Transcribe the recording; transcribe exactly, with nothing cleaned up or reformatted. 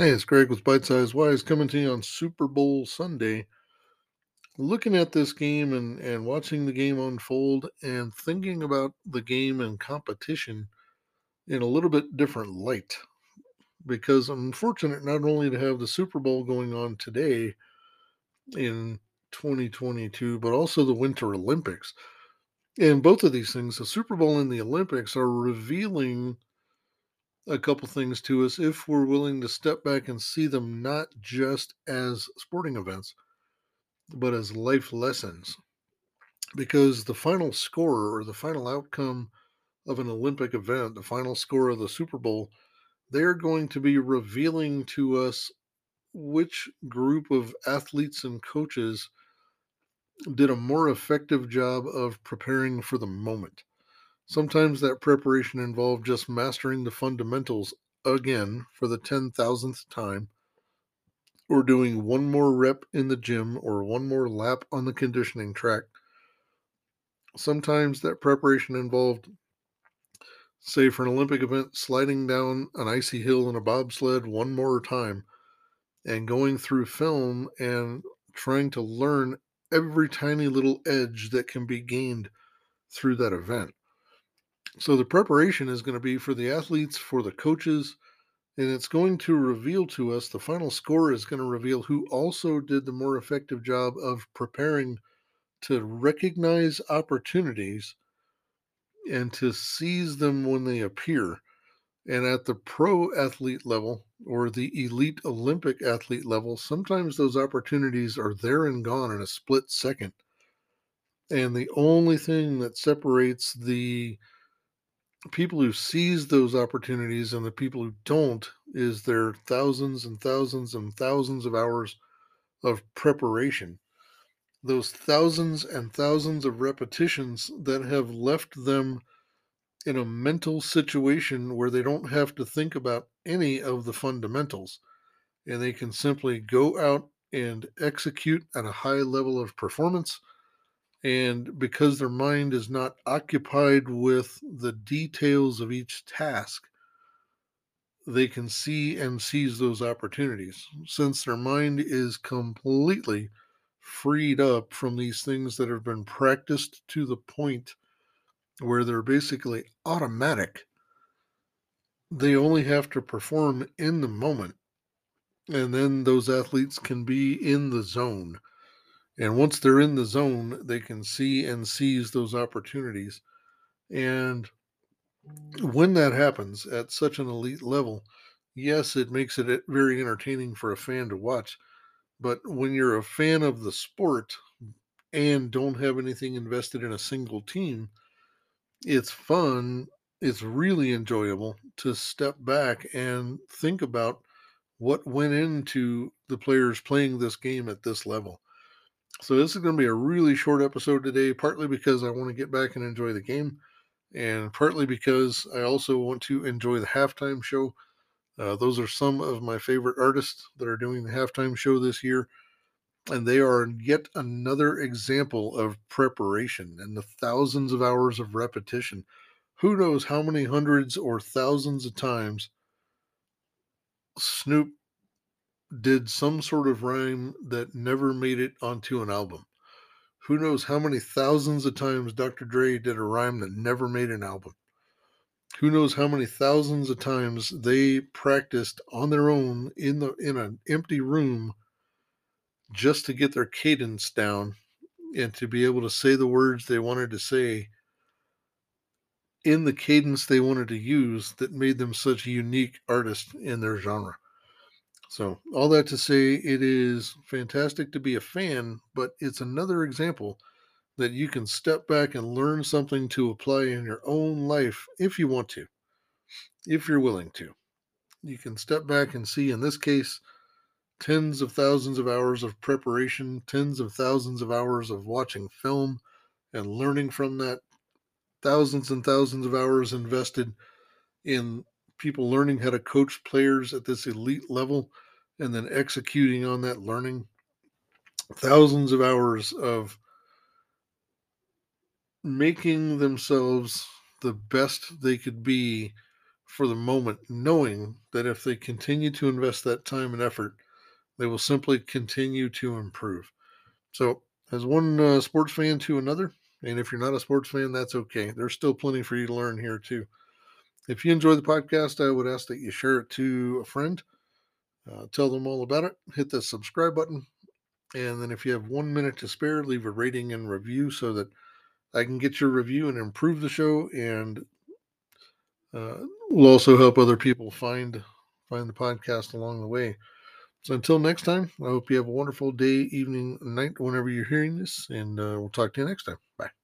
Hey, it's Greg with Bite Size Wise coming to you on Super Bowl Sunday. Looking at this game and, and watching the game unfold and thinking about the game and competition in a little bit different light. Because I'm fortunate not only to have the Super Bowl going on today in twenty twenty-two, but also the Winter Olympics. And both of these things, the Super Bowl and the Olympics, are revealing a couple things to us if we're willing to step back and see them not just as sporting events but as life lessons. Because the final score or the final outcome of an Olympic event, the final score of the Super Bowl, they're going to be revealing to us which group of athletes and coaches did a more effective job of preparing for the moment. Sometimes that preparation involved just mastering the fundamentals again for the ten thousandth time, or doing one more rep in the gym or one more lap on the conditioning track. Sometimes that preparation involved, say, for an Olympic event, sliding down an icy hill in a bobsled one more time and going through film and trying to learn every tiny little edge that can be gained through that event. So the preparation is going to be for the athletes, for the coaches, and it's going to reveal to us, the final score is going to reveal who also did the more effective job of preparing to recognize opportunities and to seize them when they appear. And at the pro athlete level or the elite Olympic athlete level, sometimes those opportunities are there and gone in a split second. And the only thing that separates the people who seize those opportunities and the people who don't is their thousands and thousands and thousands of hours of preparation. Those thousands and thousands of repetitions that have left them in a mental situation where they don't have to think about any of the fundamentals and they can simply go out and execute at a high level of performance. And because their mind is not occupied with the details of each task, they can see and seize those opportunities since their mind is completely freed up from these things that have been practiced to the point where they're basically automatic. They only have to perform in the moment, and then those athletes can be in the zone. And once they're in the zone, they can see and seize those opportunities. And when that happens at such an elite level, yes, it makes it very entertaining for a fan to watch. But when you're a fan of the sport and don't have anything invested in a single team, it's fun. It's really enjoyable to step back and think about what went into the players playing this game at this level. So this is going to be a really short episode today, partly because I want to get back and enjoy the game, and partly because I also want to enjoy the halftime show. Uh, those are some of my favorite artists that are doing the halftime show this year, and they are yet another example of preparation and the thousands of hours of repetition. Who knows how many hundreds or thousands of times Snoop did some sort of rhyme that never made it onto an album. Who knows how many thousands of times Doctor Dre did a rhyme that never made an album. Who knows how many thousands of times they practiced on their own in the in an empty room just to get their cadence down and to be able to say the words they wanted to say in the cadence they wanted to use that made them such a unique artist in their genre. So, all that to say, it is fantastic to be a fan, but it's another example that you can step back and learn something to apply in your own life if you want to, if you're willing to. You can step back and see, in this case, tens of thousands of hours of preparation, tens of thousands of hours of watching film and learning from that, thousands and thousands of hours invested in people learning how to coach players at this elite level and then executing on that learning, thousands of hours of making themselves the best they could be for the moment, knowing that if they continue to invest that time and effort, they will simply continue to improve. So, as one uh, sports fan to another, and if you're not a sports fan, that's okay. There's still plenty for you to learn here, too. If you enjoy the podcast, I would ask that you share it to a friend, uh, tell them all about it, hit the subscribe button, and then if you have one minute to spare, leave a rating and review so that I can get your review and improve the show, and uh, will also help other people find find the podcast along the way. So until next time, I hope you have a wonderful day, evening, night, whenever you're hearing this, and uh, we'll talk to you next time. Bye.